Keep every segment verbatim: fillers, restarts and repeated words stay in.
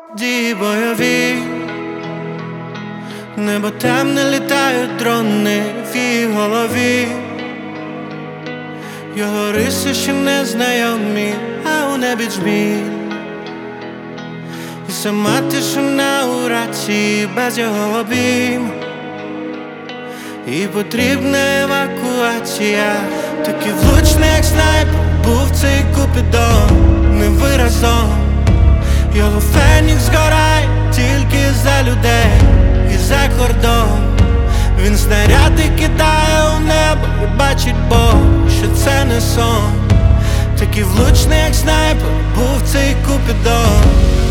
Дії бойові, небо темне, літають дрони в її голові. Його риси ще не знайомі, а у небі джміль. І сама тишина у рації без його обійм. І потрібна евакуація. Такий влучний, як снайпер, був цей Купідон. Не ви разом. Його фенікс згорає тільки за людей і за кордон. Він снаряди кидає у небо і бачить Бог, що це не сон. Такий влучний, як снайпер, був цей Купідон.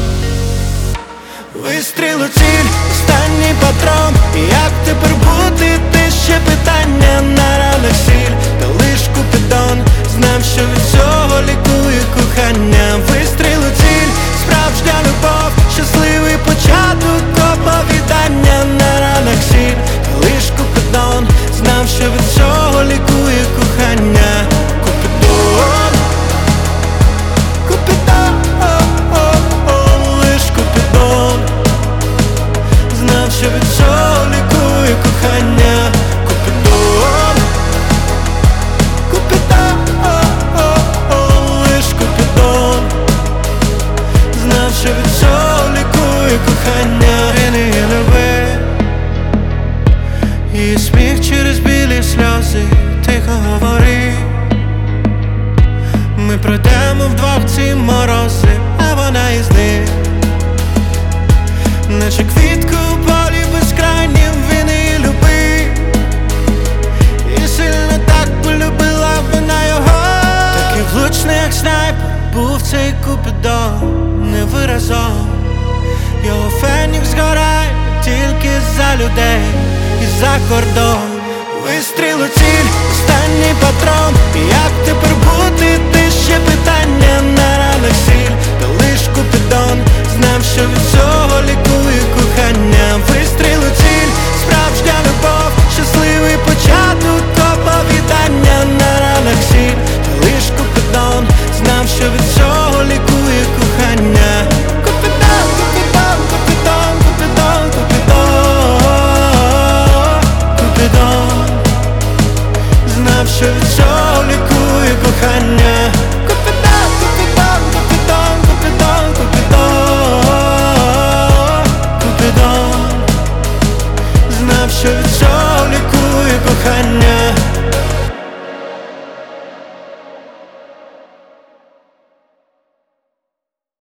Вистріл у ціль, останній патрон. І як тепер бути, ти ще питання на ранах сіль. Та лиш Купідон знав, що від цього лікує кохання. Вистріл у ціль, справжня любов, щасливий початок оповідання на ранах сіль. Та лиш Купідон знав, що від цього лікує кохання. Купідон, Купідон, лиш Купідон знав, що від цього лікує кохання. Купідон, Купідон, лиш Купідон знав, що від цього лікує кохання. Він її любив, її сміх через білі сльози тихо говорив. Ми пройдемо вдвох ці морози, а вона із ним. Наче квітку у полі безкрайнім він її любив. І сильно так полюбила вона його. Такий влучний, як снайпер, був цей Купідон. Не ви разом. Його фенікс згорає тільки за людей і за кордон. Вистріл у ціль, останній патрон. І як тепер бути, ти ще питання на